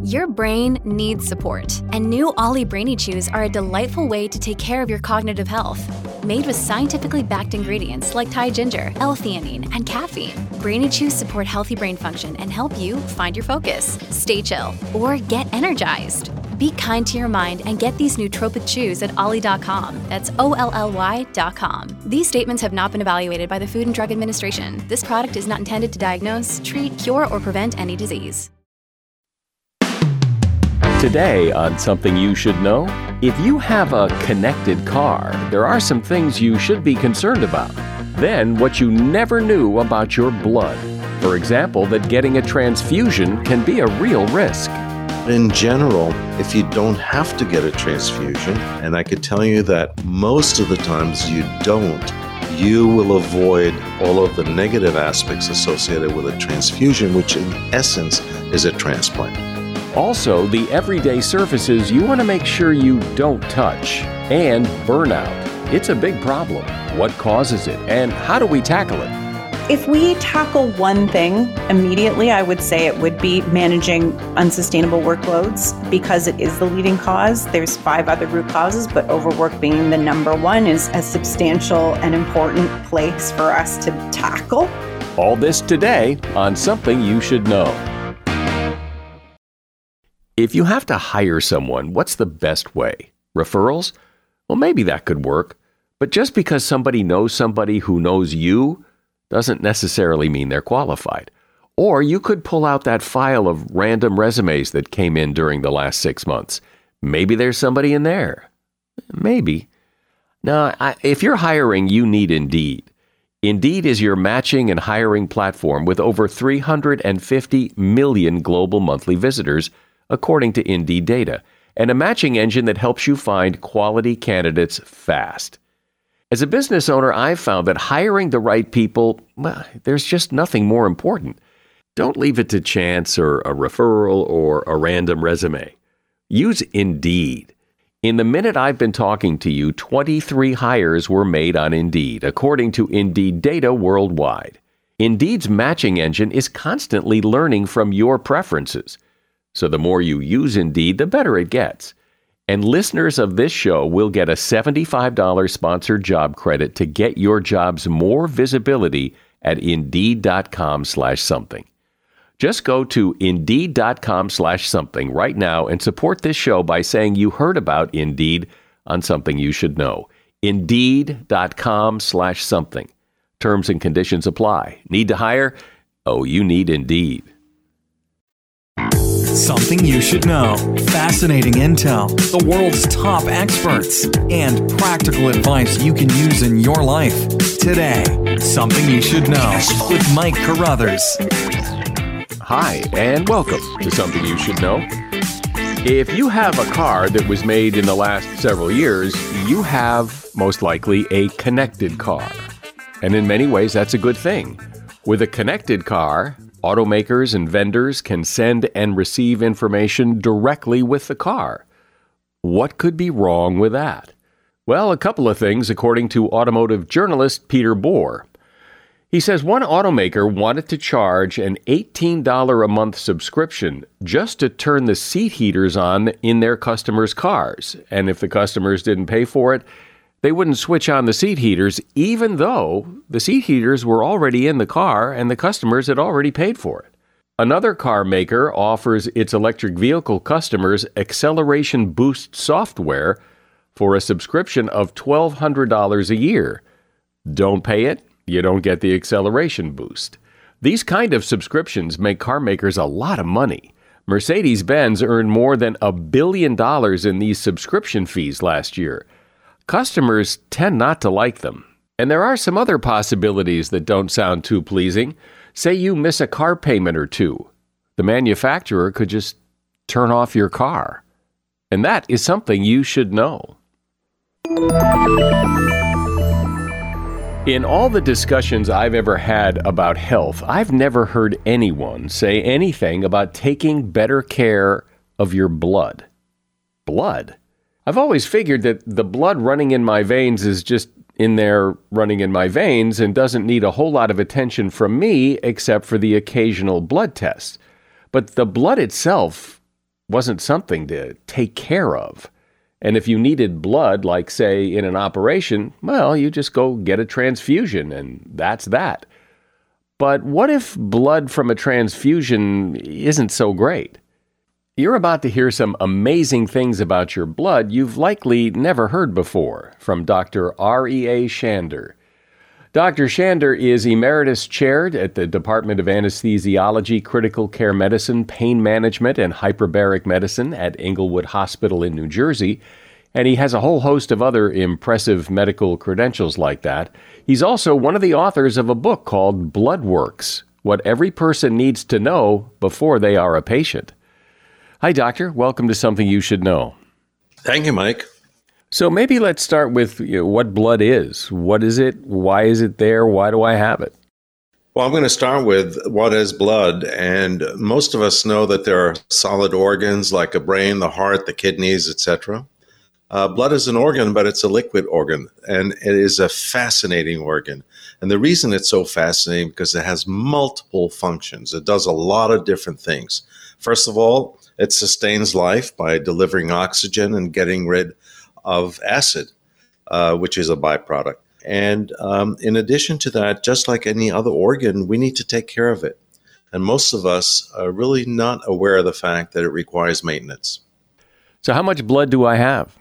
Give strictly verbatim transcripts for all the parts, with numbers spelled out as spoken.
Your brain needs support, and new Ollie Brainy Chews are a delightful way to take care of your cognitive health. Made with scientifically backed ingredients like Thai ginger, L-theanine, and caffeine, Brainy Chews support healthy brain function and help you find your focus, stay chill, or get energized. Be kind to your mind and get these nootropic chews at ollie dot com. That's O L L Y dot com. These statements have not been evaluated by the Food and Drug Administration. This product is not intended to diagnose, treat, cure, or prevent any disease. Today on Something You Should Know, if you have a connected car, there are some things you should be concerned about. Then, what you never knew about your blood. For example, that getting a transfusion can be a real risk. In general, if you don't have to get a transfusion, and I could tell you that most of the times you don't, you will avoid all of the negative aspects associated with a transfusion, which in essence is a transplant. Also, the everyday surfaces you want to make sure you don't touch. And burnout. It's a big problem. What causes it, and how do we tackle it? If we tackle one thing immediately, I would say it would be managing unsustainable workloads because it is the leading cause. There's five other root causes, but overwork being the number one is a substantial and important place for us to tackle. All this today on Something You Should Know. If you have to hire someone, what's the best way? Referrals? Well, maybe that could work. But just because somebody knows somebody who knows you doesn't necessarily mean they're qualified. Or you could pull out that file of random resumes that came in during the last six months. Maybe there's somebody in there. Maybe. Now, I, if you're hiring, you need Indeed. Indeed is your matching and hiring platform with over three hundred fifty million global monthly visitors, according to Indeed data, and a matching engine that helps you find quality candidates fast. As a business owner, I've found that hiring the right people, well, there's just nothing more important. Don't leave it to chance or a referral or a random resume. Use Indeed. In the minute I've been talking to you, twenty-three hires were made on Indeed, according to Indeed data worldwide. Indeed's matching engine is constantly learning from your preferences. So the more you use Indeed, the better it gets. And listeners of this show will get a seventy-five dollars sponsored job credit to get your jobs more visibility at Indeed.com slash something. Just go to Indeed.com slash something right now and support this show by saying you heard about Indeed on Something You Should Know. Indeed.com slash something. Terms and conditions apply. Need to hire? Oh, you need Indeed. Something you should know. Fascinating intel, the world's top experts, and practical advice you can use in your life. Today, Something You Should Know with Mike Carruthers. Hi, and welcome to Something You Should Know. If you have a car that was made in the last several years, you have, most likely, a connected car. And in many ways, that's a good thing. With a connected car, automakers and vendors can send and receive information directly with the car. What could be wrong with that? Well, a couple of things, according to automotive journalist Peter Bohr. He says one automaker wanted to charge an eighteen dollars a month subscription just to turn the seat heaters on in their customers' cars. And if the customers didn't pay for it, they wouldn't switch on the seat heaters, even though the seat heaters were already in the car and the customers had already paid for it. Another car maker offers its electric vehicle customers acceleration boost software for a subscription of twelve hundred dollars a year. Don't pay it, you don't get the acceleration boost. These kind of subscriptions make car makers a lot of money. Mercedes-Benz earned more than a billion dollars in these subscription fees last year. Customers tend not to like them. And there are some other possibilities that don't sound too pleasing. Say you miss a car payment or two. The manufacturer could just turn off your car. And that is something you should know. In all the discussions I've ever had about health, I've never heard anyone say anything about taking better care of your blood. Blood? I've always figured that the blood running in my veins is just in there running in my veins and doesn't need a whole lot of attention from me except for the occasional blood test. But the blood itself, wasn't something to take care of. And if you needed blood, like, say, in an operation, well, you just go get a transfusion, and that's that. But what if blood from a transfusion isn't so great? You're about to hear some amazing things about your blood you've likely never heard before from Doctor R E A Shander. Doctor Shander is Emeritus Chair at the Department of Anesthesiology, Critical Care Medicine, Pain Management, and Hyperbaric Medicine at Englewood Hospital in New Jersey, and he has a whole host of other impressive medical credentials like that. He's also one of the authors of a book called Blood Works: What Every Person Needs to Know Before They Are a Patient. Hi, Doctor. Welcome to Something You Should Know. Thank you, Mike. So maybe let's start with, you know, what blood is. What is it? Why is it there? Why do I have it? Well, I'm going to start with what is blood. And most of us know that there are solid organs like the brain, the heart, the kidneys, et cetera. Uh, blood is an organ, but it's a liquid organ, and it is a fascinating organ. And the reason it's so fascinating because it has multiple functions. It does a lot of different things. First of all, it sustains life by delivering oxygen and getting rid of acid, uh, which is a byproduct. And um, in addition to that, just like any other organ, we need to take care of it. And most of us are really not aware of the fact that it requires maintenance. So how much blood do I have?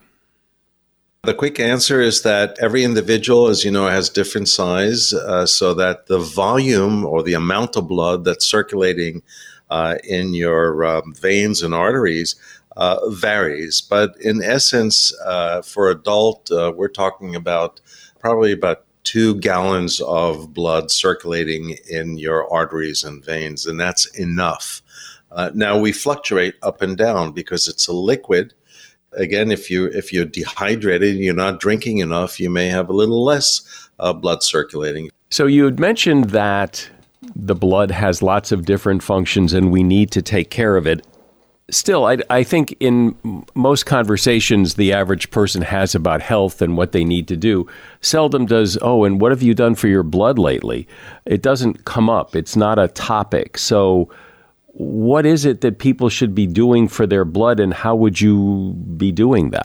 The quick answer is that every individual, as you know, has different size, uh, so that the volume or the amount of blood that's circulating uh, in your um, veins and arteries uh, varies. But in essence, uh, for adult, uh, we're talking about probably about two gallons of blood circulating in your arteries and veins, and that's enough. Uh, now, we fluctuate up and down because it's a liquid. Again, if you if you're dehydrated, you're not drinking enough, you may have a little less uh, blood circulating. So you had mentioned that the blood has lots of different functions and we need to take care of it. Still, I, I think in most conversations the average person has about health and what they need to do seldom does, oh, and what have you done for your blood lately? It doesn't come up. It's not a topic. So what is it that people should be doing for their blood, and how would you be doing that?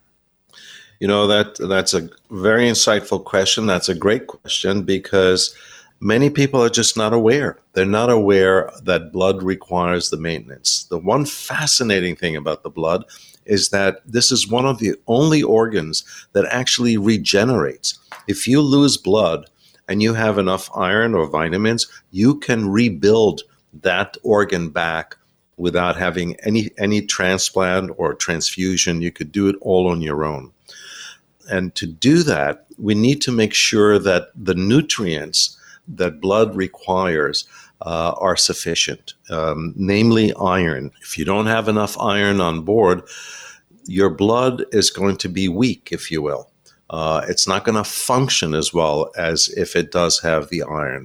You know, that that's a very insightful question. That's a great question because many people are just not aware. They're not aware that blood requires the maintenance. The one fascinating thing about the blood is that this is one of the only organs that actually regenerates. If you lose blood and you have enough iron or vitamins, you can rebuild that organ back without having any any transplant or transfusion. You could do it all on your own. And to do that, we need to make sure that the nutrients that blood requires uh, are sufficient, um, namely iron. If you don't have enough iron on board, your blood is going to be weak, if you will. Uh, it's not going to function as well as if it does have the iron.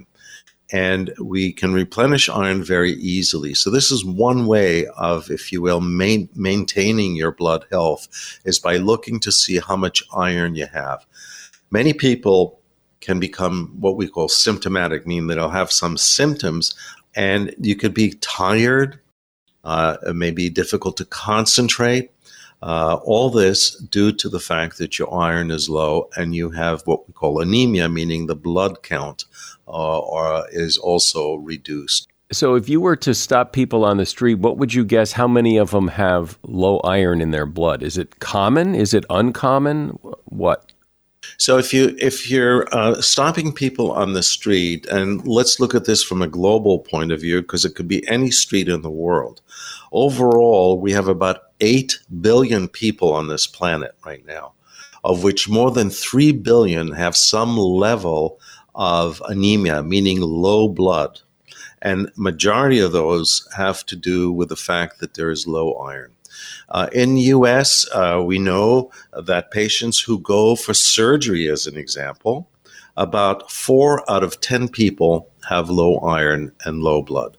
And we can replenish iron very easily. So this is one way of, if you will, main, maintaining your blood health is by looking to see how much iron you have. Many people can become what we call symptomatic, meaning they'll have some symptoms, and you could be tired, uh, it may be difficult to concentrate. Uh, all this due to the fact that your iron is low and you have what we call anemia, meaning the blood count uh, or is also reduced. So if you were to stop people on the street, what would you guess how many of them have low iron in their blood? Is it common? Is it uncommon? What? So if you if you're uh, stopping people on the street, and let's look at this from a global point of view, because it could be any street in the world. Overall, we have about eight billion people on this planet right now, of which more than three billion have some level of anemia, meaning low blood. And majority of those have to do with the fact that there is low iron. Uh, in the U S, uh, we know that patients who go for surgery, as an example, about four out of ten people have low iron and low blood.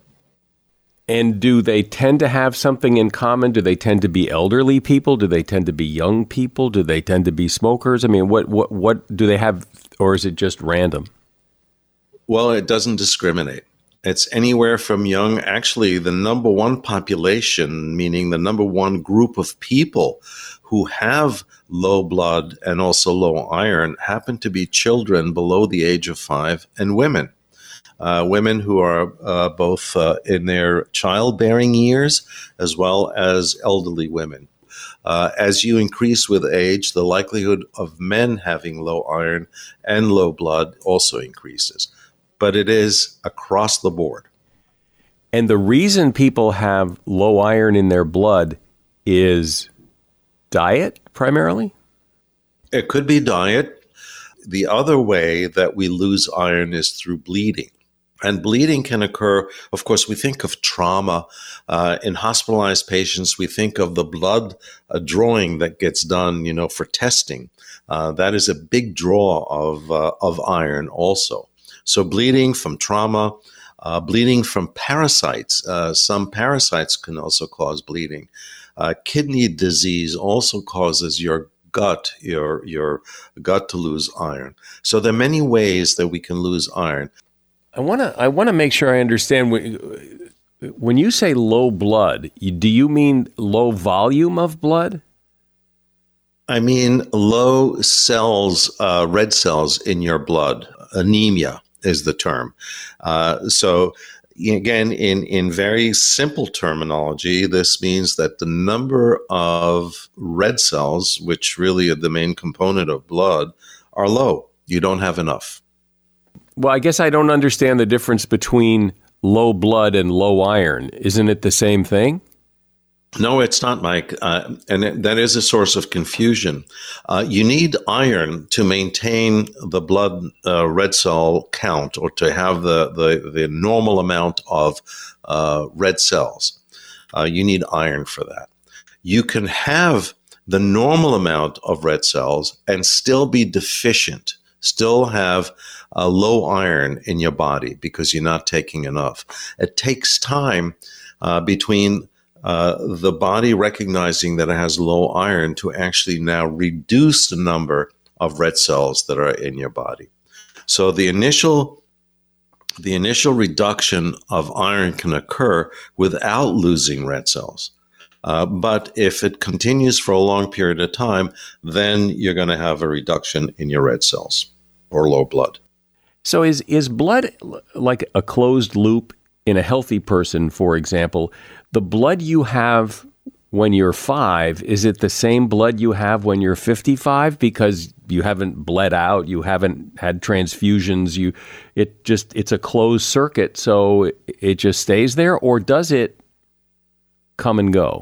And do they tend to have something in common? Do they tend to be elderly people? Do they tend to be young people? Do they tend to be smokers? I mean, what what what do they have, or is it just random? Well, it doesn't discriminate. It's anywhere from young, actually the number one population, meaning the number one group of people who have low blood and also low iron happen to be children below the age of five and women. Uh, women who are uh, both uh, in their childbearing years as well as elderly women. Uh, as you increase with age, the likelihood of men having low iron and low blood also increases. But it is across the board. And the reason people have low iron in their blood is diet, primarily? It could be diet. The other way that we lose iron is through bleeding. And bleeding can occur, of course, we think of trauma. Uh, in hospitalized patients, we think of the blood uh, drawing that gets done, you know, for testing. Uh, that is a big draw of uh, of iron also. So bleeding from trauma, uh, bleeding from parasites. Uh, some parasites can also cause bleeding. Uh, kidney disease also causes your gut, your your gut to lose iron. So there are many ways that we can lose iron. I want to I want to make sure I understand. When, when you say low blood, do you mean low volume of blood? I mean low cells, uh, red cells in your blood. Anemia is the term. Uh, so again, in, in very simple terminology, this means that the number of red cells, which really are the main component of blood, are low. You don't have enough. Well, I guess I don't understand the difference between low blood and low iron. Isn't it the same thing? No, it's not, Mike. Uh, and it, that is a source of confusion. Uh, you need iron to maintain the blood uh, red cell count, or to have the, the, the normal amount of uh, red cells. Uh, you need iron for that. You can have the normal amount of red cells and still be deficient, still have a low iron in your body because you're not taking enough. It takes time uh, between uh, the body recognizing that it has low iron to actually now reduce the number of red cells that are in your body. So the initial the initial reduction of iron can occur without losing red cells. Uh, but if it continues for a long period of time, then you're going to have a reduction in your red cells or low blood. So is is blood like a closed loop in a healthy person, for example? The blood you have when you're five, is it the same blood you have when you're fifty-five because you haven't bled out, you haven't had transfusions, you it just it's a closed circuit, so it, it just stays there, or does it come and go?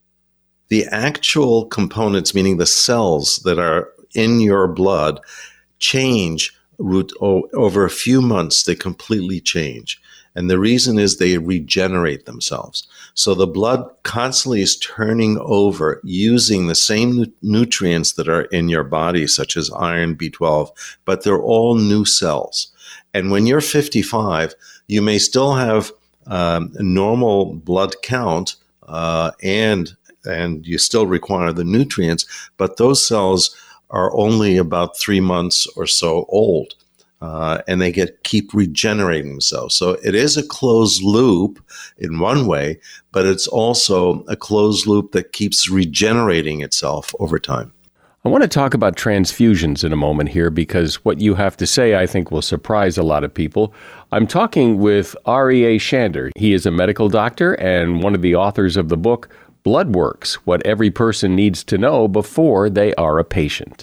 The actual components, meaning the cells that are in your blood, change root over a few months. They completely change. And the reason is they regenerate themselves. So the blood constantly is turning over using the same nu- nutrients that are in your body, such as iron, B twelve, but they're all new cells. And when you're fifty-five, you may still have um, a normal blood count uh, and and you still require the nutrients, but those cells are only about three months or so old, uh, and they get keep regenerating themselves. So it is a closed loop in one way, but it's also a closed loop that keeps regenerating itself over time. I want to talk about transfusions in a moment here, because what you have to say, I think, will surprise a lot of people. I'm talking with Aryeh Shander. He is a medical doctor and one of the authors of the book, Blood Works, What Every Person Needs to Know Before They Are a Patient.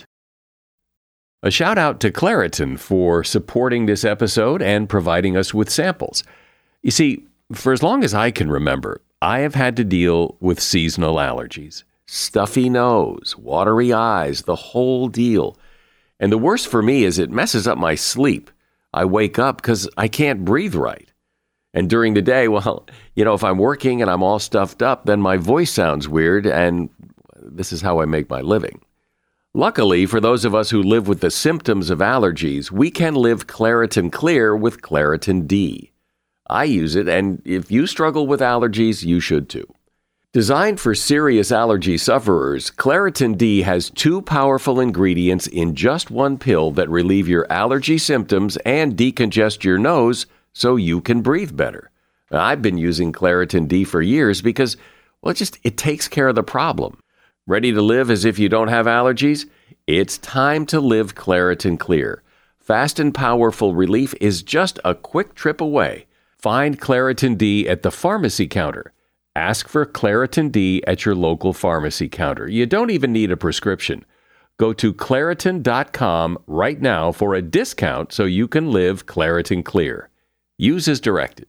A shout out to Claritin for supporting this episode and providing us with samples. You see, for as long as I can remember, I have had to deal with seasonal allergies. Stuffy nose, watery eyes, the whole deal. And the worst for me is it messes up my sleep. I wake up because I can't breathe right. And during the day, well, you know, if I'm working and I'm all stuffed up, then my voice sounds weird, and this is how I make my living. Luckily, for those of us who live with the symptoms of allergies, we can live Claritin Clear with Claritin D. I use it, and if you struggle with allergies, you should too. Designed for serious allergy sufferers, Claritin D has two powerful ingredients in just one pill that relieve your allergy symptoms and decongest your nose so you can breathe better. I've been using Claritin D for years because, well, it just, it takes care of the problem. Ready to live as if you don't have allergies? It's time to live Claritin Clear. Fast and powerful relief is just a quick trip away. Find Claritin D at the pharmacy counter. Ask for Claritin D at your local pharmacy counter. You don't even need a prescription. Go to Claritin dot com right now for a discount so you can live Claritin Clear. Use as directed.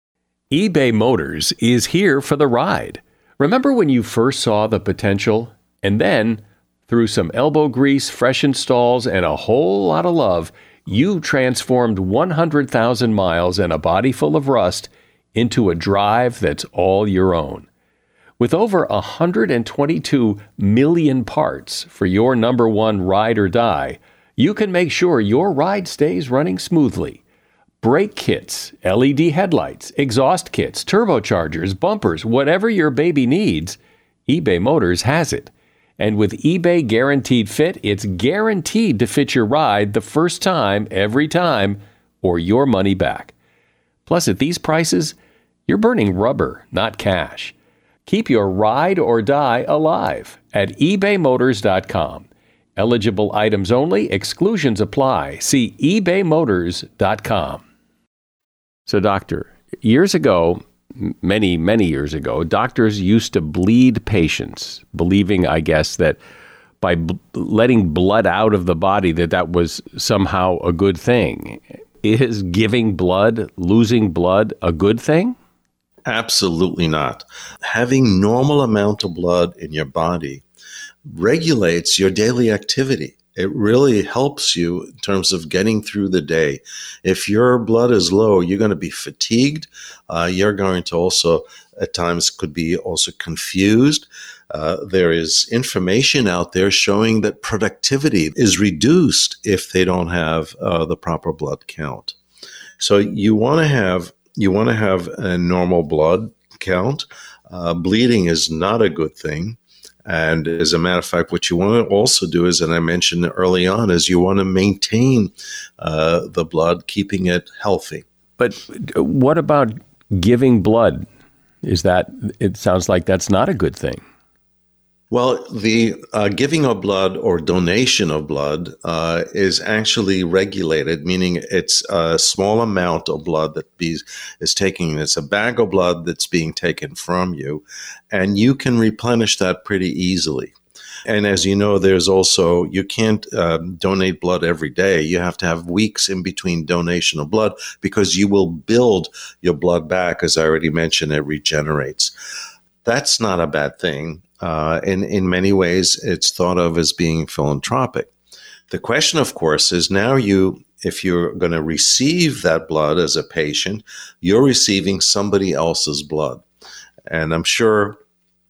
eBay Motors is here for the ride. Remember when you first saw the potential? And then, through some elbow grease, fresh installs, and a whole lot of love, you transformed one hundred thousand miles and a body full of rust into a drive that's all your own. With over one hundred twenty-two million parts for your number one ride or die, you can make sure your ride stays running smoothly. Brake kits, L E D headlights, exhaust kits, turbochargers, bumpers, whatever your baby needs, eBay Motors has it. And with eBay Guaranteed Fit, it's guaranteed to fit your ride the first time, every time, or your money back. Plus, at these prices, you're burning rubber, not cash. Keep your ride or die alive at ebay motors dot com. Eligible items only, exclusions apply. See ebay motors dot com. So, doctor, years ago, many, many years ago, doctors used to bleed patients, believing, I guess, that by b- letting blood out of the body, that that was somehow a good thing. Is giving blood, losing blood, a good thing? Absolutely not. Having normal amount of blood in your body regulates your daily activity. It really helps you in terms of getting through the day. If your blood is low, you're going to be fatigued. Uh, you're going to also, at times, could be also confused. Uh, there is information out there showing that productivity is reduced if they don't have uh, the proper blood count. So you want to have you want to have a normal blood count. Uh, bleeding is not a good thing. And as a matter of fact, what you want to also do is, and I mentioned early on, is you want to maintain uh, the blood, keeping it healthy. But what about giving blood? Is that, it sounds like that's not a good thing. Well, the uh, giving of blood or donation of blood uh, is actually regulated, meaning it's a small amount of blood that be, is taking. It's a bag of blood that's being taken from you, and you can replenish that pretty easily. And as you know, there's also, you can't uh, donate blood every day. You have to have weeks in between donation of blood because you will build your blood back. As I already mentioned, it regenerates. That's not a bad thing. Uh, in, in many ways, it's thought of as being philanthropic. The question, of course, is now you, if you're going to receive that blood as a patient, you're receiving somebody else's blood. And I'm sure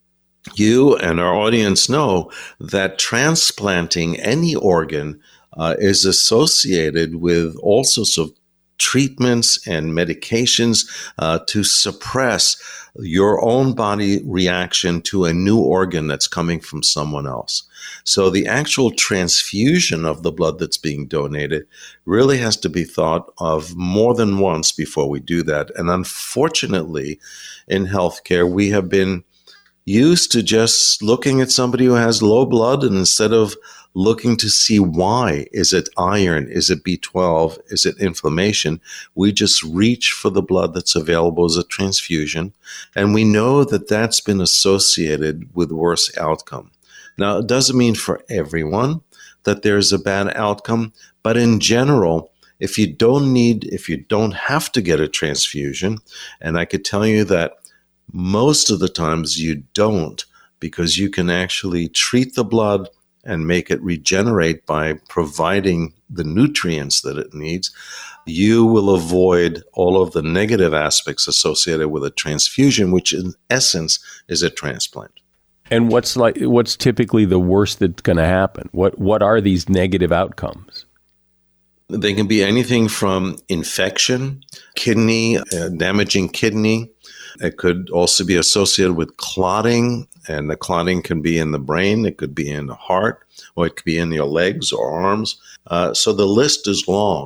you and our audience know that transplanting any organ uh, is associated with all sorts of treatments and medications uh, to suppress your own body reaction to a new organ that's coming from someone else. So the actual transfusion of the blood that's being donated really has to be thought of more than once before we do that. And unfortunately, in healthcare, we have been used to just looking at somebody who has low blood, and instead of looking to see why, is it iron, is it B twelve, is it inflammation, we just reach for the blood that's available as a transfusion. And we know that that's been associated with worse outcome. Now, it doesn't mean for everyone that there's a bad outcome, but in general, if you don't need, if you don't have to get a transfusion, and I could tell you that most of the times you don't, because you can actually treat the blood and make it regenerate by providing the nutrients that it needs, you will avoid all of the negative aspects associated with a transfusion, which in essence is a transplant. And what's like what's typically the worst that's going to happen? What what are these negative outcomes? They can be anything from infection, kidney, uh, damaging kidney. It could also be associated with clotting, and the clotting can be in the brain, it could be in the heart, or it could be in your legs or arms. Uh, so the list is long.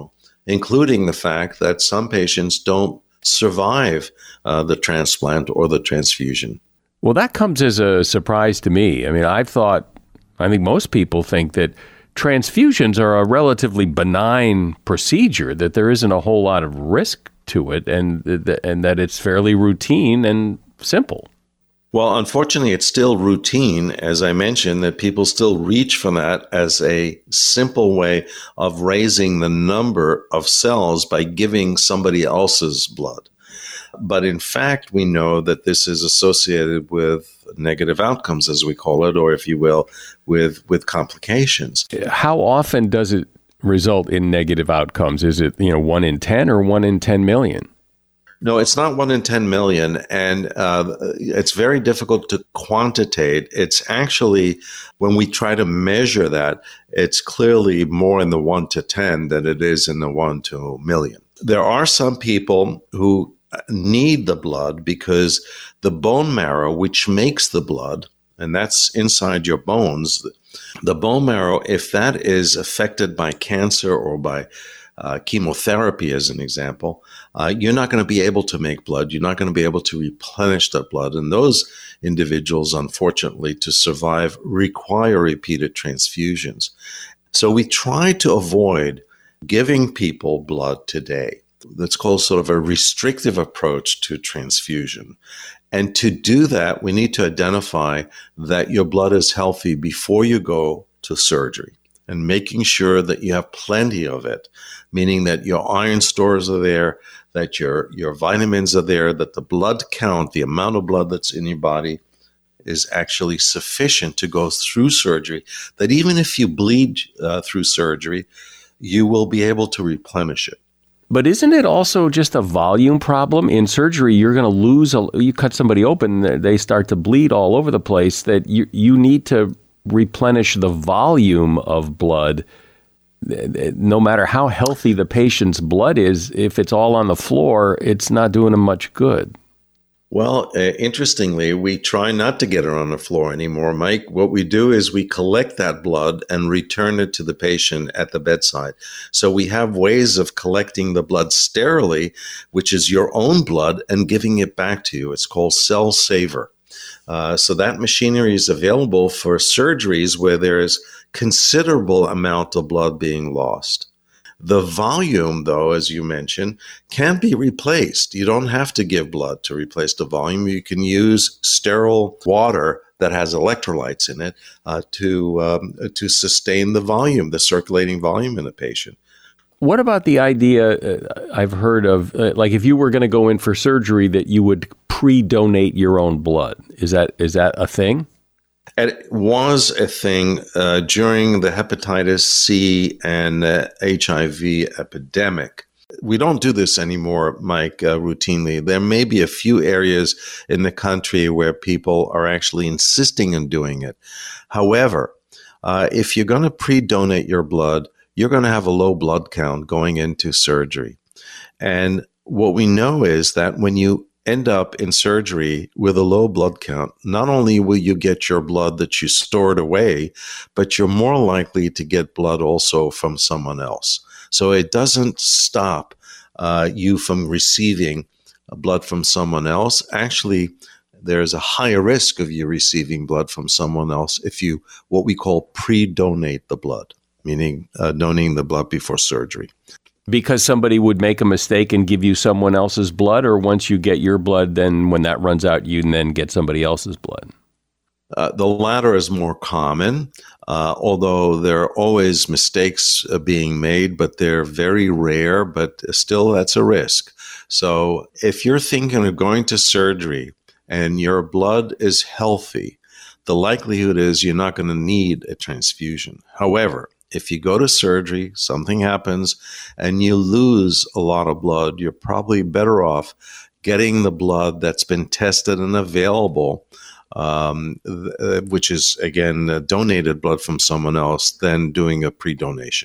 including the fact that some patients don't survive uh, the transplant or the transfusion. Well, that comes as a surprise to me. I mean, I've thought, I think most people think that transfusions are a relatively benign procedure, that there isn't a whole lot of risk to it, and, and that it's fairly routine and simple. Well, unfortunately, it's still routine, as I mentioned, that people still reach for that as a simple way of raising the number of cells by giving somebody else's blood. But in fact, we know that this is associated with negative outcomes, as we call it, or if you will, with, with complications. How often does it result in negative outcomes? Is it, you know, one in ten or one in ten million? No, it's not one in ten million, and uh, it's very difficult to quantitate. It's actually, when we try to measure that, it's clearly more in the one to ten than it is in the one to a million. There are some people who need the blood because the bone marrow, which makes the blood, and that's inside your bones, the bone marrow, if that is affected by cancer or by Uh, chemotherapy, as an example, uh, you're not going to be able to make blood. You're not going to be able to replenish that blood. And those individuals, unfortunately, to survive, require repeated transfusions. So we try to avoid giving people blood today. That's called sort of a restrictive approach to transfusion. And to do that, we need to identify that your blood is healthy before you go to surgery, and making sure that you have plenty of it, meaning that your iron stores are there, that your, your vitamins are there, that the blood count, the amount of blood that's in your body, is actually sufficient to go through surgery, that even if you bleed uh, through surgery, you will be able to replenish it. But isn't it also just a volume problem? In surgery, you're going to lose, a, you cut somebody open, they start to bleed all over the place, that you you need to replenish the volume of blood. No matter how healthy the patient's blood is, if it's all on the floor, it's not doing them much good. Well, uh, interestingly, we try not to get it on the floor anymore, Mike. What we do is we collect that blood and return it to the patient at the bedside. So we have ways of collecting the blood sterilely, which is your own blood, and giving it back to you. It's called Cell Saver. Uh, so that machinery is available for surgeries where there is considerable amount of blood being lost. The volume, though, as you mentioned, can be replaced. You don't have to give blood to replace the volume. You can use sterile water that has electrolytes in it uh, to um, to sustain the volume, the circulating volume in a patient. What about the idea uh, I've heard of, uh, like if you were going to go in for surgery, that you would pre-donate your own blood? Is that is that a thing? It was a thing uh, during the hepatitis C and uh, H I V epidemic. We don't do this anymore, Mike, uh, routinely. There may be a few areas in the country where people are actually insisting on doing it. However, uh, if you're going to pre-donate your blood, you're going to have a low blood count going into surgery. And what we know is that when you end up in surgery with a low blood count, not only will you get your blood that you stored away, but you're more likely to get blood also from someone else. So it doesn't stop uh, you from receiving blood from someone else. Actually, there's a higher risk of you receiving blood from someone else if you, what we call pre-donate the blood, meaning uh, donating the blood before surgery. Because somebody would make a mistake and give you someone else's blood, or once you get your blood, then when that runs out, you can then get somebody else's blood? Uh, the latter is more common, uh, although there are always mistakes uh, being made, but they're very rare, but still that's a risk. So if you're thinking of going to surgery and your blood is healthy, the likelihood is you're not going to need a transfusion. However, if you go to surgery, something happens, and you lose a lot of blood, you're probably better off getting the blood that's been tested and available, um, th- which is, again, uh, donated blood from someone else, than doing a pre-donation.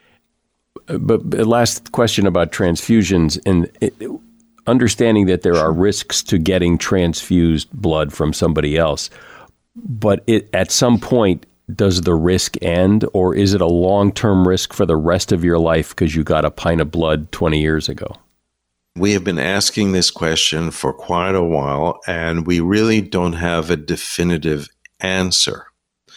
But, but last question about transfusions, and it, understanding that there are risks to getting transfused blood from somebody else, but it, at some point, does the risk end, or is it a long-term risk for the rest of your life because you got a pint of blood twenty years ago? We have been asking this question for quite a while, and we really don't have a definitive answer.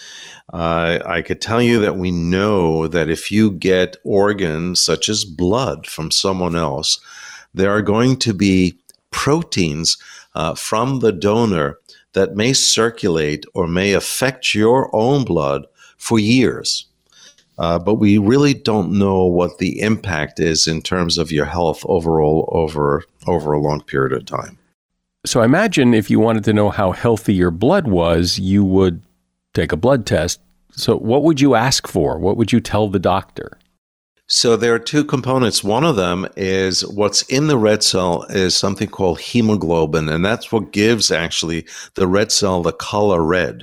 Uh, I could tell you that we know that if you get organs such as blood from someone else, there are going to be proteins uh, from the donor that may circulate or may affect your own blood for years. Uh, but we really don't know what the impact is in terms of your health overall over, over a long period of time. So I imagine if you wanted to know how healthy your blood was, you would take a blood test. So what would you ask for? What would you tell the doctor? So there are two components. One of them is what's in the red cell is something called hemoglobin, and that's what gives actually the red cell the color red.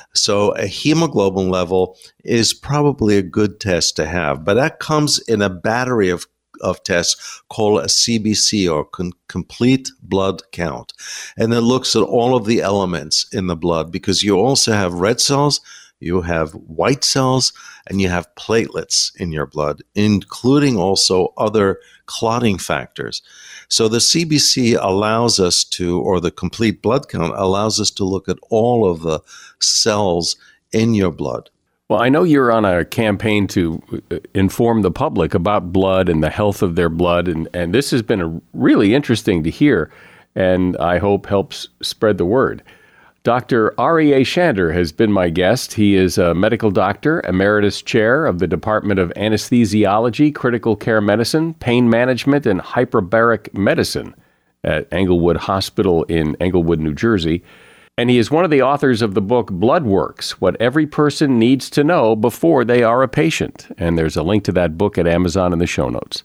So a hemoglobin level is probably a good test to have, but that comes in a battery of, of tests called a C B C, or con- complete blood count. And it looks at all of the elements in the blood, because you also have red cells, you have white cells, and you have platelets in your blood, including also other clotting factors. So the C B C allows us to, or the complete blood count allows us to look at all of the cells in your blood. Well, I know you're on a campaign to inform the public about blood and the health of their blood, and, and this has been a really interesting to hear, and I hope helps spread the word. Doctor Aryeh Shander has been my guest. He is a medical doctor, emeritus chair of the Department of Anesthesiology, Critical Care Medicine, Pain Management, and Hyperbaric Medicine at Englewood Hospital in Englewood, New Jersey. And he is one of the authors of the book Blood Works, What Every Person Needs to Know Before They Are a Patient. And there's a link to that book at Amazon in the show notes.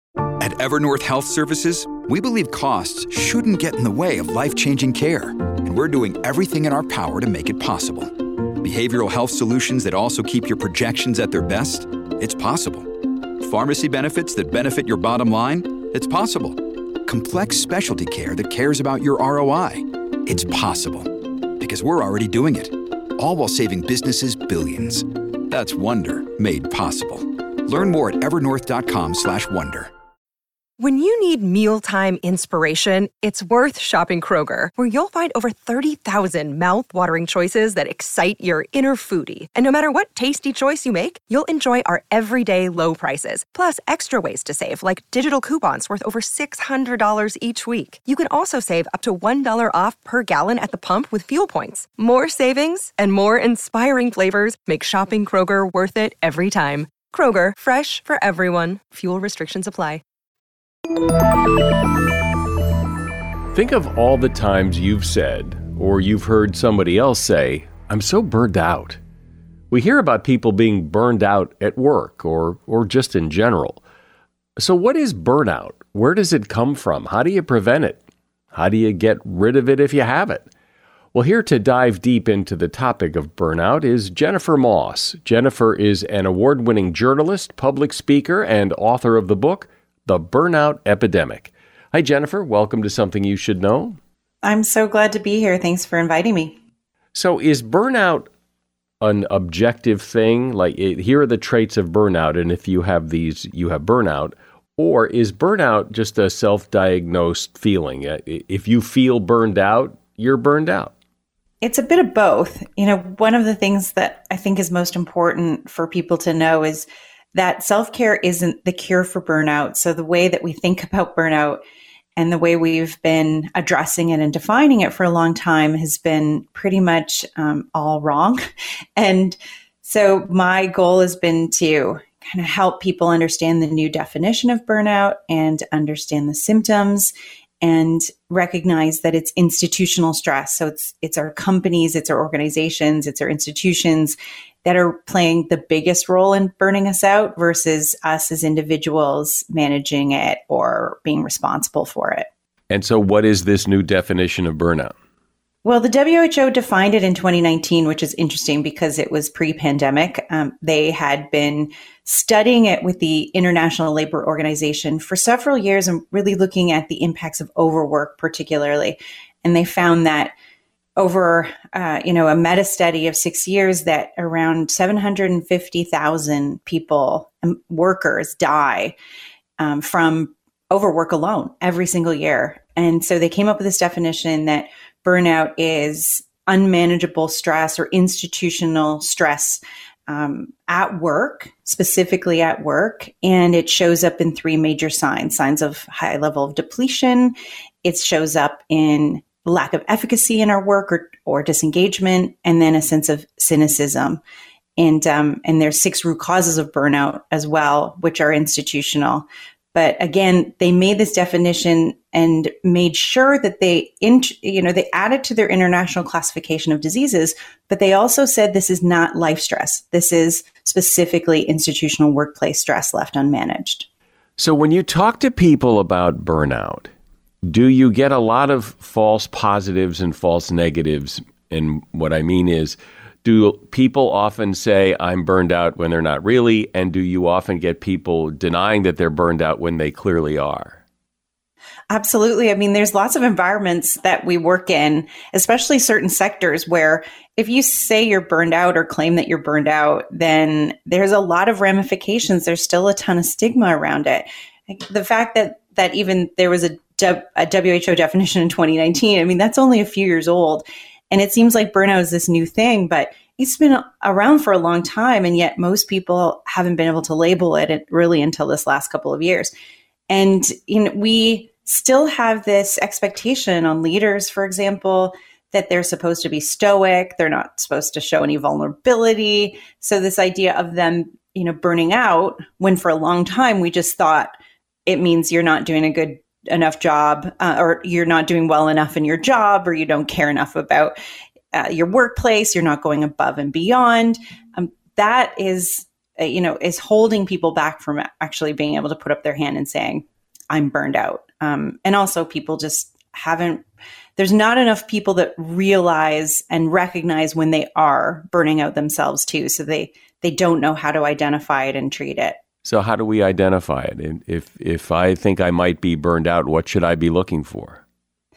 At Evernorth Health Services, we believe costs shouldn't get in the way of life-changing care, and we're doing everything in our power to make it possible. Behavioral health solutions that also keep your projections at their best? It's possible. Pharmacy benefits that benefit your bottom line? It's possible. Complex specialty care that cares about your R O I? It's possible. Because we're already doing it. All while saving businesses billions. That's Wonder made possible. Learn more at evernorth.com slash wonder. When you need mealtime inspiration, it's worth shopping Kroger, where you'll find over thirty thousand mouth-watering choices that excite your inner foodie. And no matter what tasty choice you make, you'll enjoy our everyday low prices, plus extra ways to save, like digital coupons worth over six hundred dollars each week. You can also save up to one dollar off per gallon at the pump with fuel points. More savings and more inspiring flavors make shopping Kroger worth it every time. Kroger, fresh for everyone. Fuel restrictions apply. Think of all the times you've said, or you've heard somebody else say, I'm so burned out. We hear about people being burned out at work or or just in general. So what is burnout? Where does it come from? How do you prevent it? How do you get rid of it if you have it? Well, here to dive deep into the topic of burnout is Jennifer Moss. Jennifer is an award-winning journalist, public speaker, and author of the book, The Burnout Epidemic. Hi, Jennifer. Welcome to Something You Should Know. I'm so glad to be here. Thanks for inviting me. So is burnout an objective thing? Like, it, here are the traits of burnout, and if you have these, you have burnout. Or is burnout just a self-diagnosed feeling? If you feel burned out, you're burned out. It's a bit of both. You know, one of the things that I think is most important for people to know is that self-care isn't the cure for burnout. So the way that we think about burnout and the way we've been addressing it and defining it for a long time has been pretty much um, all wrong. And so my goal has been to kind of help people understand the new definition of burnout and understand the symptoms and recognize that it's institutional stress. So it's it's our companies, it's our organizations, it's our institutions that are playing the biggest role in burning us out versus us as individuals managing it or being responsible for it. And so what is this new definition of burnout? Well, the W H O defined it in twenty nineteen, which is interesting because it was pre-pandemic. Um, they had been studying it with the International Labor Organization for several years and really looking at the impacts of overwork particularly. And they found that over, uh, you know, a meta study of six years that around seven hundred fifty thousand people, um, workers die um, from overwork alone every single year. And so they came up with this definition that burnout is unmanageable stress or institutional stress um, at work, specifically at work. And it shows up in three major signs, signs of high level of depletion. It shows up in lack of efficacy in our work or, or disengagement, and then a sense of cynicism. And, um, and there's six root causes of burnout as well, which are institutional. But again, they made this definition and made sure that they, int- you know, they added to their international classification of diseases, but they also said this is not life stress. This is specifically institutional workplace stress left unmanaged. So when you talk to people about burnout, do you get a lot of false positives and false negatives? And what I mean is, do people often say, I'm burned out when they're not really? And do you often get people denying that they're burned out when they clearly are? Absolutely. I mean, there's lots of environments that we work in, especially certain sectors where if you say you're burned out or claim that you're burned out, then there's a lot of ramifications. There's still a ton of stigma around it. The fact that that even there was a, a W H O definition in twenty nineteen, I mean, that's only a few years old. And it seems like burnout is this new thing, but it's been around for a long time. And yet most people haven't been able to label it really until this last couple of years. And you know, we still have this expectation on leaders, for example, that they're supposed to be stoic. They're not supposed to show any vulnerability. So this idea of them, you know, burning out, when for a long time we just thought it means you're not doing a good enough job, uh, or you're not doing well enough in your job, or you don't care enough about uh, your workplace, you're not going above and beyond. Um, that is, uh, you know, is holding people back from actually being able to put up their hand and saying, I'm burned out. Um, and also people just haven't, there's not enough people that realize and recognize when they are burning out themselves too. So they, they don't know how to identify it and treat it. So how do we identify it? And if if I think I might be burned out, what should I be looking for?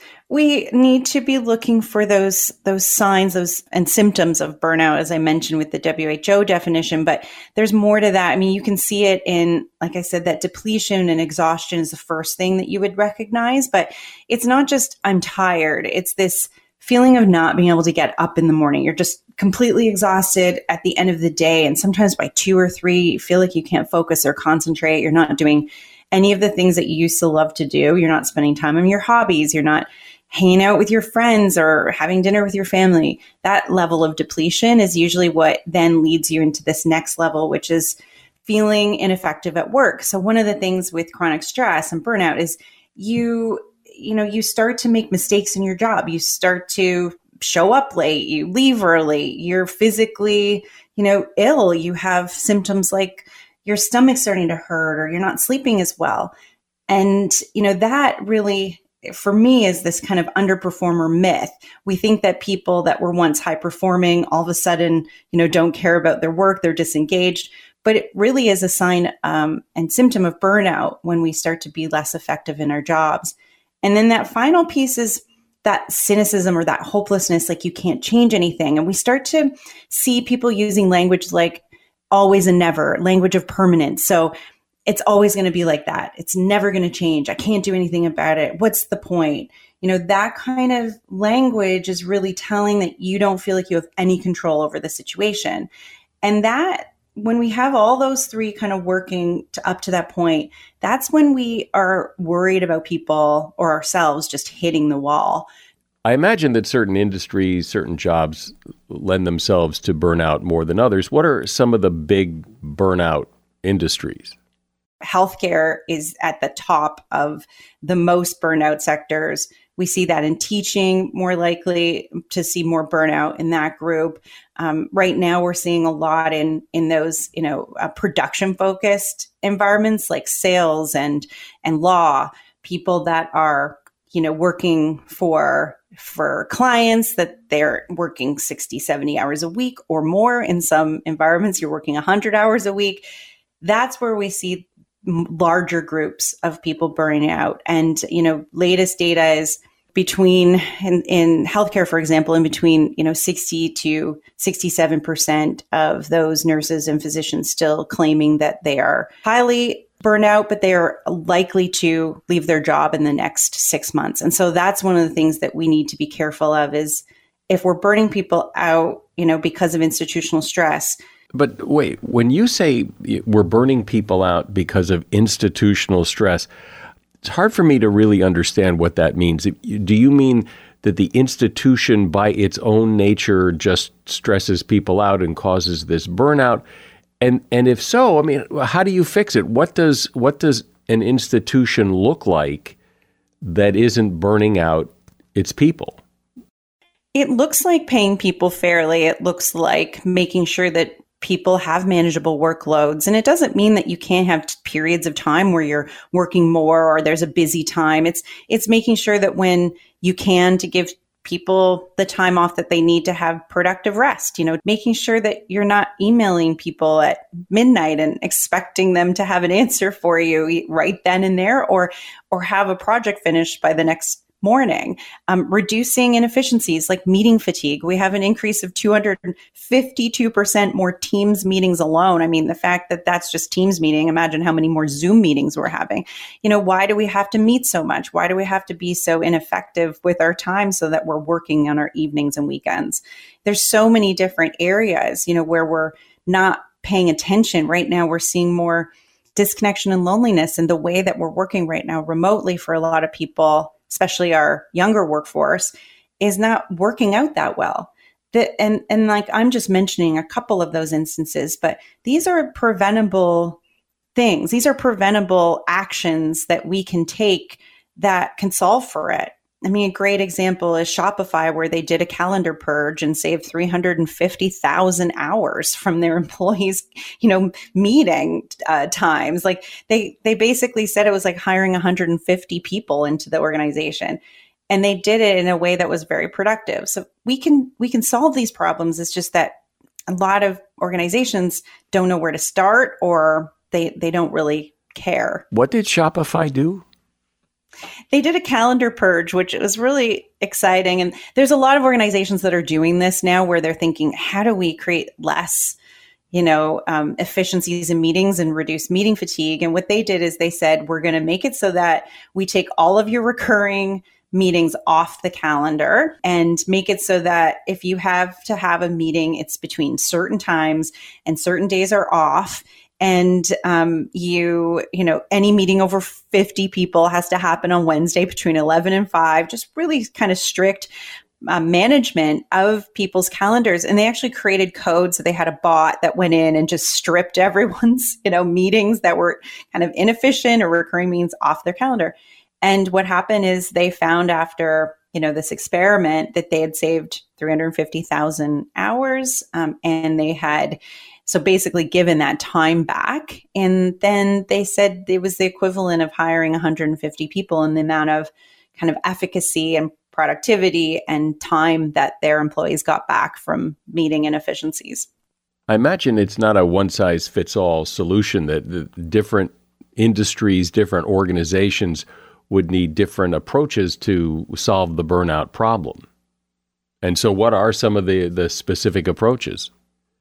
We need to be looking for those those signs those and symptoms of burnout, as I mentioned with the W H O definition. But there's more to that. I mean, you can see it in, like I said, that depletion and exhaustion is the first thing that you would recognize. But it's not just I'm tired. It's this feeling of not being able to get up in the morning. You're just completely exhausted at the end of the day. And sometimes by two or three, you feel like you can't focus or concentrate. You're not doing any of the things that you used to love to do. You're not spending time on your hobbies. You're not hanging out with your friends or having dinner with your family. That level of depletion is usually what then leads you into this next level, which is feeling ineffective at work. So one of the things with chronic stress and burnout is you you know, you start to make mistakes in your job. You start to show up late, you leave early, you're physically, you know, ill. You have symptoms like your stomach's starting to hurt or you're not sleeping as well. And, you know, that really, for me, is this kind of underperformer myth. We think that people that were once high performing all of a sudden, you know, don't care about their work, they're disengaged. But it really is a sign um, and symptom of burnout when we start to be less effective in our jobs. And then that final piece is that cynicism or that hopelessness, like you can't change anything. And we start to see people using language like always and never, language of permanence. So it's always going to be like that. It's never going to change. I can't do anything about it. What's the point? You know, that kind of language is really telling that you don't feel like you have any control over the situation. And that, when we have all those three kind of working to, up to that point, that's when we are worried about people or ourselves just hitting the wall. I imagine that certain industries, certain jobs lend themselves to burnout more than others. What are some of the big burnout industries? Healthcare is at the top of the most burnout sectors. We see that in teaching, more likely to see more burnout in that group. Um, right now, we're seeing a lot in in those, you know, uh, production-focused environments like sales and and law. People that are, you know, working for for clients, that they're working sixty, seventy hours a week or more. In some environments, you're working one hundred hours a week. That's where we see larger groups of people burning out. And, you know, latest data is between in, in healthcare, for example, in between, you know, sixty to sixty-seven percent of those nurses and physicians still claiming that they are highly burnt out, but they are likely to leave their job in the next six months. And so that's one of the things that we need to be careful of is if we're burning people out, you know, because of institutional stress. But wait, when you say we're burning people out because of institutional stress, it's hard for me to really understand what that means. Do you mean that the institution by its own nature just stresses people out and causes this burnout? And and if so, I mean, how do you fix it? What does what does an institution look like that isn't burning out its people? It looks like paying people fairly. It looks like making sure that people have manageable workloads. And it doesn't mean that you can't have t- periods of time where you're working more or there's a busy time. It's it's making sure that when you can, to give people the time off that they need to have productive rest, you know, making sure that you're not emailing people at midnight and expecting them to have an answer for you right then and there, or or have a project finished by the next morning. Um, reducing inefficiencies like meeting fatigue. We have an increase of two hundred fifty-two percent more Teams meetings alone. I mean, the fact that that's just Teams meeting, imagine how many more Zoom meetings we're having. You know, why do we have to meet so much? Why do we have to be so ineffective with our time so that we're working on our evenings and weekends? There's so many different areas, you know, where we're not paying attention. Right now, we're seeing more disconnection and loneliness in the way that we're working right now remotely for a lot of people, especially our younger workforce, is not working out that well. That, and, and like I'm just mentioning a couple of those instances, but these are preventable things. These are preventable actions that we can take that can solve for it. I mean, a great example is Shopify, where they did a calendar purge and saved three hundred fifty thousand hours from their employees, you know, meeting uh, times. Like they, they basically said it was like hiring one hundred fifty people into the organization, and they did it in a way that was very productive. So we can, we can solve these problems. It's just that a lot of organizations don't know where to start, or they, they don't really care. What did Shopify do? They did a calendar purge, which was really exciting. And there's a lot of organizations that are doing this now, where they're thinking, how do we create less, you know, um, efficiencies in meetings and reduce meeting fatigue? And what they did is they said, we're going to make it so that we take all of your recurring meetings off the calendar and make it so that if you have to have a meeting, it's between certain times and certain days are off. And um, you, you know, any meeting over fifty people has to happen on Wednesday between eleven and five, just really kind of strict uh, management of people's calendars. And they actually created code. So they had a bot that went in and just stripped everyone's, you know, meetings that were kind of inefficient or recurring meetings off their calendar. And what happened is they found after, you know, this experiment that they had saved three hundred fifty thousand hours, um, and they had So basically given that time back. And then they said it was the equivalent of hiring one hundred fifty people in the amount of kind of efficacy and productivity and time that their employees got back from meeting inefficiencies. I imagine it's not a one-size-fits-all solution, that the different industries, different organizations would need different approaches to solve the burnout problem. And so what are some of the, the specific approaches?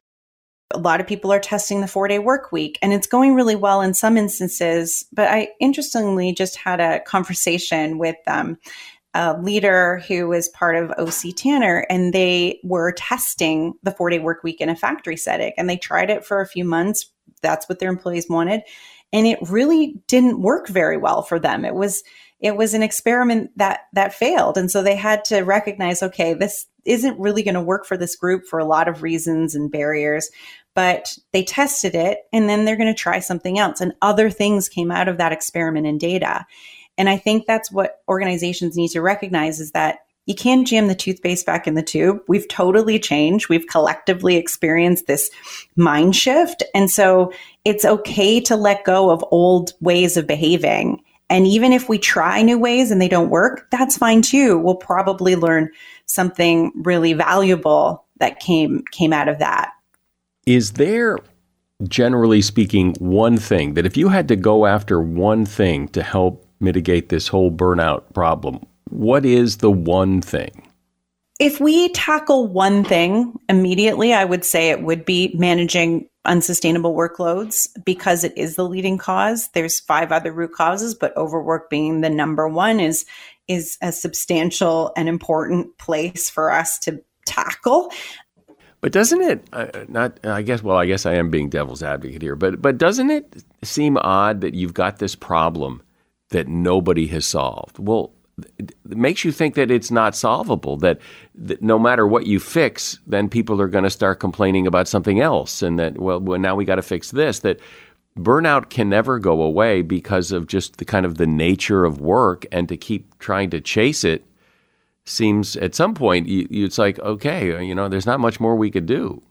A lot of people are testing the four-day work week, and it's going really well in some instances. But I interestingly just had a conversation with um, a leader who was part of O C Tanner, and they were testing the four-day work week in a factory setting, and they tried it for a few months. That's what their employees wanted, and it really didn't work very well for them. It was it was an experiment that that failed, and so they had to recognize, okay, this isn't really going to work for this group for a lot of reasons and barriers. But they tested it, and then they're going to try something else. And other things came out of that experiment and data. And I think that's what organizations need to recognize, is that you can't jam the toothpaste back in the tube. We've totally changed. We've collectively experienced this mind shift. And so it's okay to let go of old ways of behaving. And even if we try new ways and they don't work, that's fine too. We'll probably learn something really valuable that came came out of that. Is there, generally speaking, one thing that if you had to go after one thing to help mitigate this whole burnout problem, What is the one thing? If we tackle one thing immediately, I would say it would be managing unsustainable workloads because it is the leading cause. There's five other root causes, but overwork being the number one is, is a substantial and important place for us to tackle. But doesn't it uh, not, I guess, well, I guess I am being devil's advocate here, but but doesn't it seem odd that you've got this problem that nobody has solved? Well, it makes you think that it's not solvable, that, that no matter what you fix, then people are going to start complaining about something else. And that, well, well now we got to fix this, that burnout can never go away because of just the kind of the nature of work, and to keep trying to chase it seems at some point you, you, it's like, okay, you know, there's not much more we could do.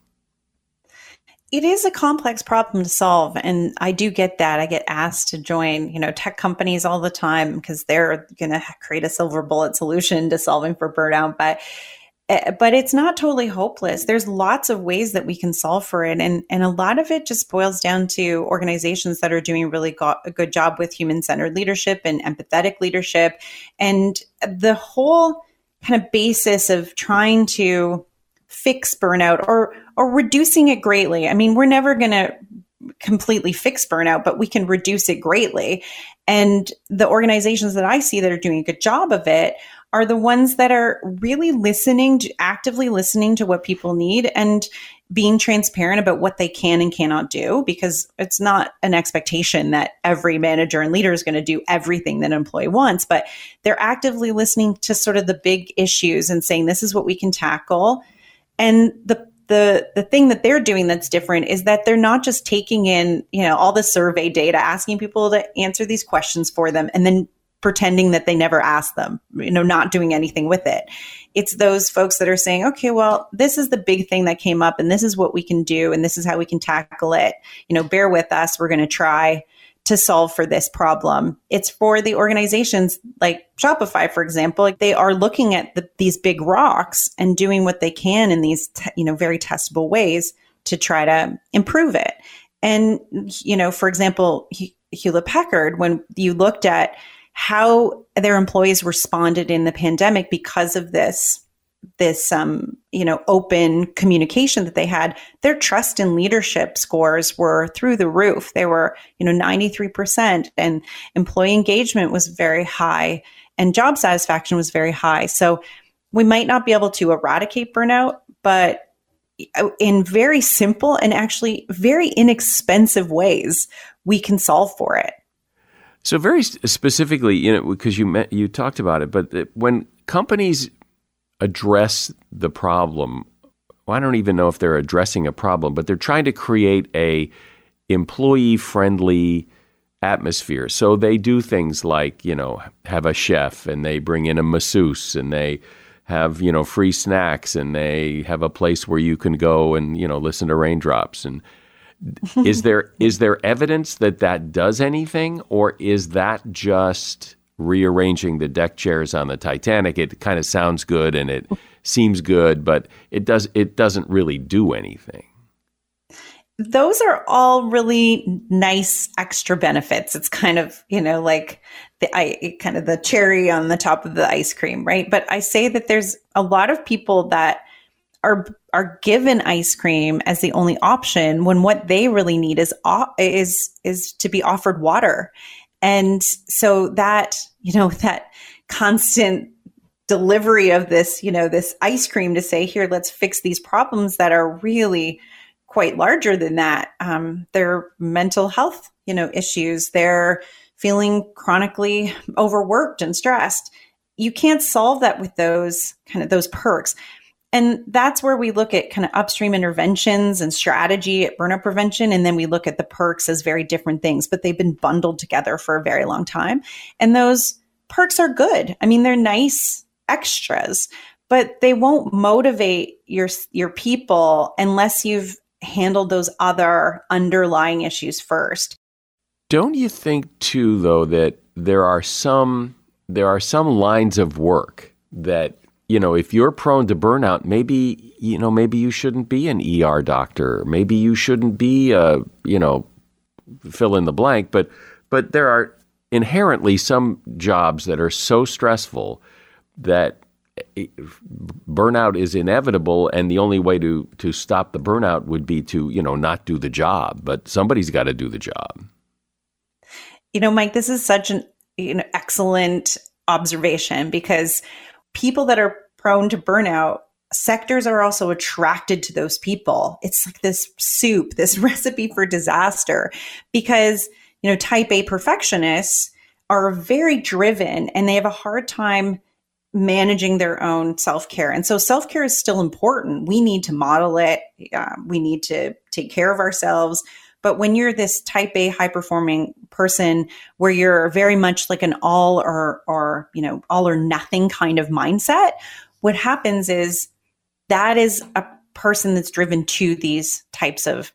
It is a complex problem to solve. And I do get that. I get asked to join, you know, tech companies all the time because they're going to create a silver bullet solution to solving for burnout. But but it's not totally hopeless. There's lots of ways that we can solve for it. And, and a lot of it just boils down to organizations that are doing really go- a good job with human-centered leadership and empathetic leadership. And the whole kind of basis of trying to fix burnout or or reducing it greatly. I mean, we're never going to completely fix burnout, but we can reduce it greatly. And the organizations that I see that are doing a good job of it are the ones that are really listening, to, actively listening to what people need and being transparent about what they can and cannot do, because it's not an expectation that every manager and leader is going to do everything that an employee wants, but they're actively listening to sort of the big issues and saying, this is what we can tackle. And the the the thing that they're doing that's different is that they're not just taking in, you know, all the survey data, asking people to answer these questions for them, and then pretending that they never asked them, you know, not doing anything with it. It's those folks that are saying, okay, well, this is the big thing that came up and this is what we can do and this is how we can tackle it. You know, bear with us. We're going to try to solve for this problem. It's for the organizations like Shopify, for example. Like, they are looking at the, these big rocks and doing what they can in these, te- you know, very testable ways to try to improve it. And, you know, for example, Hewlett Packard, when you looked at how their employees responded in the pandemic because of this, this, um, you know, open communication that they had, their trust in leadership scores were through the roof. They were, you know, ninety-three percent, and employee engagement was very high and job satisfaction was very high. So we might not be able to eradicate burnout, but in very simple and actually very inexpensive ways, we can solve for it. So very specifically, you know, because you met, you talked about it, but when companies address the problem, well, I don't even know if they're addressing a problem, but they're trying to create a employee-friendly atmosphere. So they do things like, you know, have a chef and they bring in a masseuse and they have, you know, free snacks and they have a place where you can go and, you know, listen to raindrops. And is there is there evidence that that does anything, or is that just rearranging the deck chairs on the Titanic? It kind of sounds good and it seems good, but it does it doesn't really do anything. Those are all really nice extra benefits. It's kind of, you know, like the I, kind of the cherry on the top of the ice cream, right? But I say that there's a lot of people that are are given ice cream as the only option when what they really need is is is to be offered water. And so that, you know, that constant delivery of this, you know, this ice cream to say, here, let's fix these problems that are really quite larger than that. Um, they're mental health, you know, issues. They're feeling chronically overworked and stressed. You can't solve that with those kind of those perks. And that's where we look at kind of upstream interventions and strategy at burnout prevention. And then we look at the perks as very different things, but they've been bundled together for a very long time. And those perks are good. I mean, they're nice extras, but they won't motivate your, your people unless you've handled those other underlying issues first. Don't you think too, though, that there are some, there are some lines of work that, you know, if you're prone to burnout, maybe, you know, maybe you shouldn't be an E R doctor. Maybe you shouldn't be a, you know, fill in the blank. But but there are inherently some jobs that are so stressful that burnout is inevitable, and the only way to to stop the burnout would be to, you know, not do the job. But somebody's got to do the job. You know, Mike, this is such an you know, excellent observation, because people that are prone to burnout, sectors are also attracted to those people. It's like this soup, this recipe for disaster, because, you know, type A perfectionists are very driven and they have a hard time managing their own self-care. And so self-care is still important. We need to model it. Uh, we need to take care of ourselves. But when you're this type A high-performing person where you're very much like an all or, or, you know, all or nothing kind of mindset, what happens is that is a person that's driven to these types of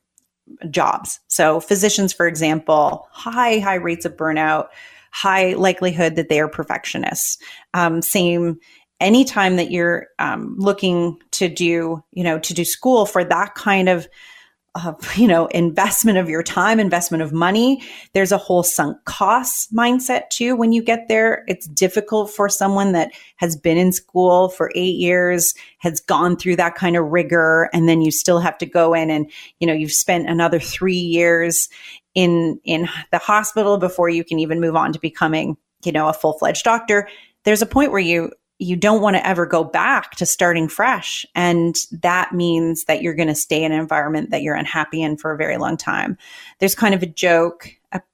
jobs. So physicians, for example, high, high rates of burnout, high likelihood that they are perfectionists. Um, same anytime that you're um, looking to do, you know, to do school for that kind of, uh, you know, investment of your time, investment of money, there's a whole sunk costs mindset too. When you get there, it's difficult for someone that has been in school for eight years, has gone through that kind of rigor, and then you still have to go in and, you know, you've spent another three years in in the hospital before you can even move on to becoming, you know, a full-fledged doctor. There's a point where you you don't want to ever go back to starting fresh. And that means that you're going to stay in an environment that you're unhappy in for a very long time. There's kind of a joke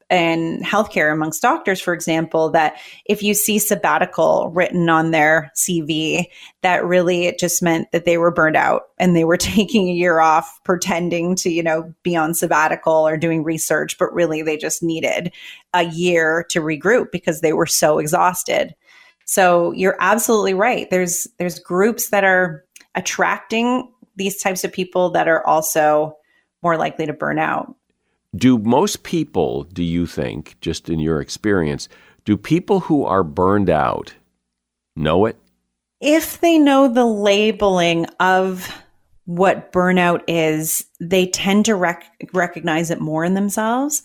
in healthcare amongst doctors, for example, that if you see sabbatical written on their C V, that really it just meant that they were burned out and they were taking a year off pretending to, you know, be on sabbatical or doing research, but really they just needed a year to regroup because they were so exhausted. So you're absolutely right. There's there's groups that are attracting these types of people that are also more likely to burn out. Do most people, do you think, just in your experience, do people who are burned out know it? If they know the labeling of what burnout is, they tend to rec- recognize it more in themselves.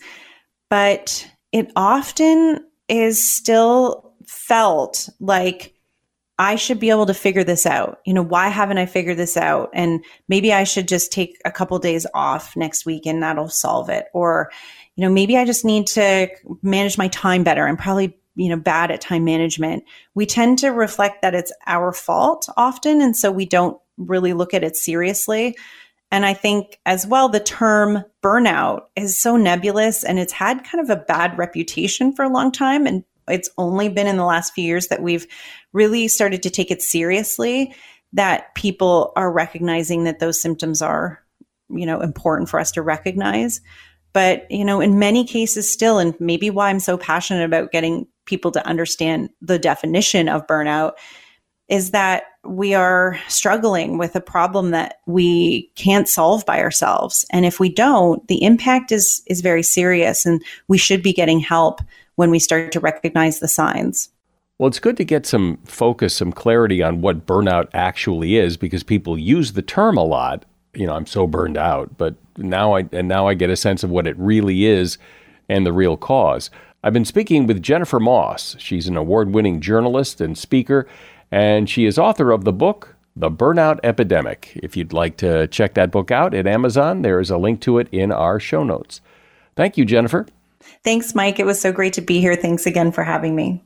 But it often is still felt like, I should be able to figure this out. You know, why haven't I figured this out? And maybe I should just take a couple days off next week and that'll solve it. Or, you know, maybe I just need to manage my time better. I'm probably, you know, bad at time management. We tend to reflect that it's our fault often. And so we don't really look at it seriously. And I think as well, the term burnout is so nebulous and it's had kind of a bad reputation for a long time. And it's only been in the last few years that we've really started to take it seriously, that people are recognizing that those symptoms are, you know, important for us to recognize. But, you know, in many cases still, and maybe why I'm so passionate about getting people to understand the definition of burnout, is that we are struggling with a problem that we can't solve by ourselves. And if we don't, the impact is is very serious, and we should be getting help when we start to recognize the signs. Well, it's good to get some focus, some clarity on what burnout actually is, because people use the term a lot. You know, I'm so burned out, but now I and now I get a sense of what it really is and the real cause. I've been speaking with Jennifer Moss. She's an award-winning journalist and speaker, and she is author of the book, The Burnout Epidemic. If you'd like to check that book out at Amazon, there is a link to it in our show notes. Thank you, Jennifer. Thanks, Mike. It was so great to be here. Thanks again for having me.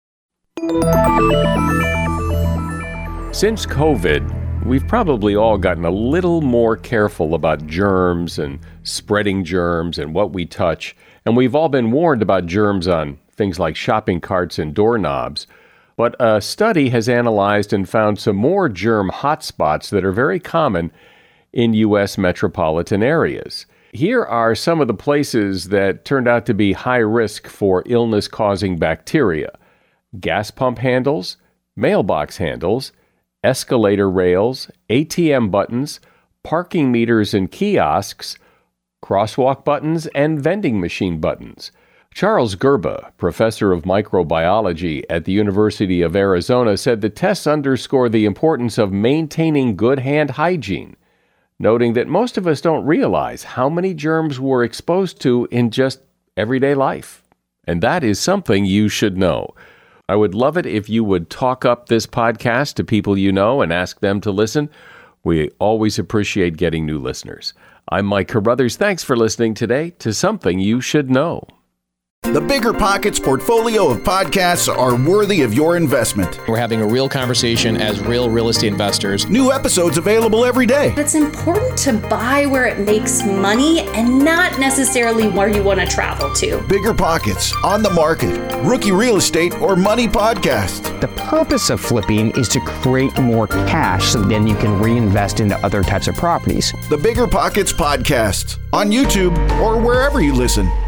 Since COVID, we've probably all gotten a little more careful about germs and spreading germs and what we touch. And we've all been warned about germs on things like shopping carts and doorknobs. But a study has analyzed and found some more germ hotspots that are very common in U S metropolitan areas. Here are some of the places that turned out to be high risk for illness-causing bacteria: gas pump handles, mailbox handles, escalator rails, A T M buttons, parking meters and kiosks, crosswalk buttons, and vending machine buttons. Charles Gerba, professor of microbiology at the University of Arizona, said the tests underscore the importance of maintaining good hand hygiene, noting that most of us don't realize how many germs we're exposed to in just everyday life. And that is something you should know. I would love it if you would talk up this podcast to people you know and ask them to listen. We always appreciate getting new listeners. I'm Mike Carruthers. Thanks for listening today to Something You Should Know. The Bigger Pockets portfolio of podcasts are worthy of your investment. We're having a real conversation as real real estate investors. New episodes available every day. It's important to buy where it makes money and not necessarily where you want to travel to. Bigger Pockets, On the Market, Rookie Real Estate, or Money Podcast. The purpose of flipping is to create more cash so then you can reinvest into other types of properties. The Bigger Pockets Podcast on YouTube or wherever you listen.